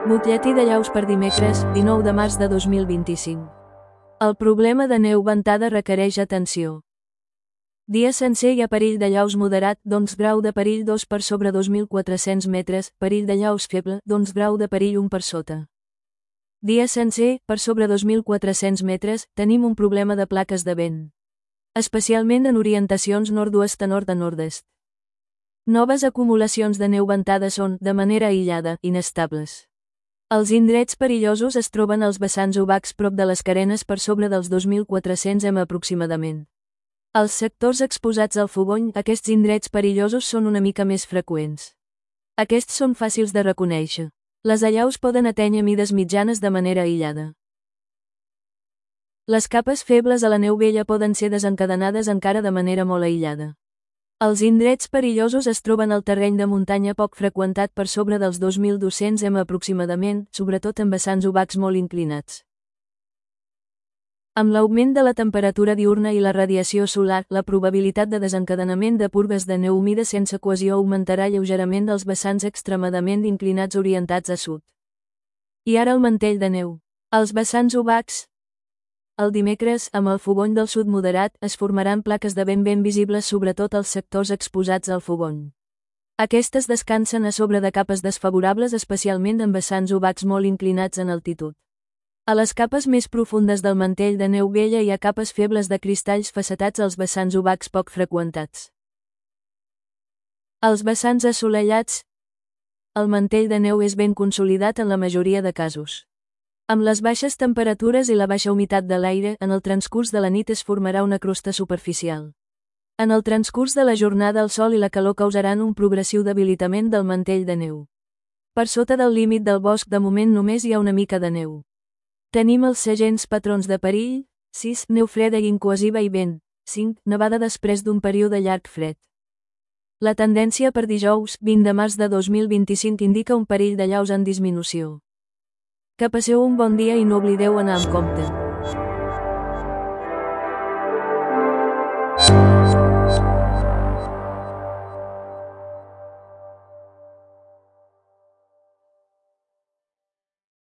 Butlletí de llaus per dimecres, 19 de març de 2025. El problema de neu ventada requereix atenció. Dia sencer hi ha perill de llaus moderat, doncs grau de perill 2 per sobre 2.400 metres, perill de llaus feble, doncs grau de perill 1 per sota. Dia sencer, per sobre 2.400 metres, tenim un problema de plaques de vent. Especialment en orientacions nord-oest a nord a nord-est. Noves acumulacions de neu ventada són, de manera aïllada, inestables. Els indrets perillosos es troben als vessants obacs prop de les carenes per sobre dels 2.400 m aproximadament. Als sectors exposats al fogony, aquests indrets perillosos són una mica més freqüents. Aquests són fàcils de reconèixer. Les allaus poden atènyer mides mitjanes de manera aïllada. Les capes febles a la neu vella poden ser desencadenades encara de manera molt aïllada. Els indrets perillosos es troben al terreny de muntanya poc freqüentat per sobre dels 2.200 m aproximadament, sobretot en vessants obacs molt inclinats. Amb l'augment de la temperatura diürna i la radiació solar, la probabilitat de desencadenament de purgues de neu humida sense cohesió augmentarà lleugerament als vessants extremadament inclinats orientats a sud. I ara el mantell de neu. Als vessants obacs, el dimecres, amb el fogony del sud moderat, es formaran plaques de vent ben visibles sobretot als sectors exposats al fogony. Aquestes descansen a sobre de capes desfavorables especialment en vessants obacs molt inclinats en altitud. A les capes més profundes del mantell de neu vella hi ha capes febles de cristalls facetats als vessants obacs poc freqüentats. Als vessants assolellats, el mantell de neu és ben consolidat en la majoria de casos. Amb les baixes temperatures i la baixa humitat de l'aire, en el transcurs de la nit es formarà una crosta superficial. En el transcurs de la jornada el sol i la calor causaran un progressiu debilitament del mantell de neu. Per sota del límit del bosc de moment només hi ha una mica de neu. Tenim els segents patrons de perill: 6. Neu freda i incohesiva i vent. 5. Nevada després d'un període llarg fred. La tendència per dijous, 20 de març de 2025 indica un perill de llaus en disminució. Que passeu un bon dia i no oblideu anar amb compte.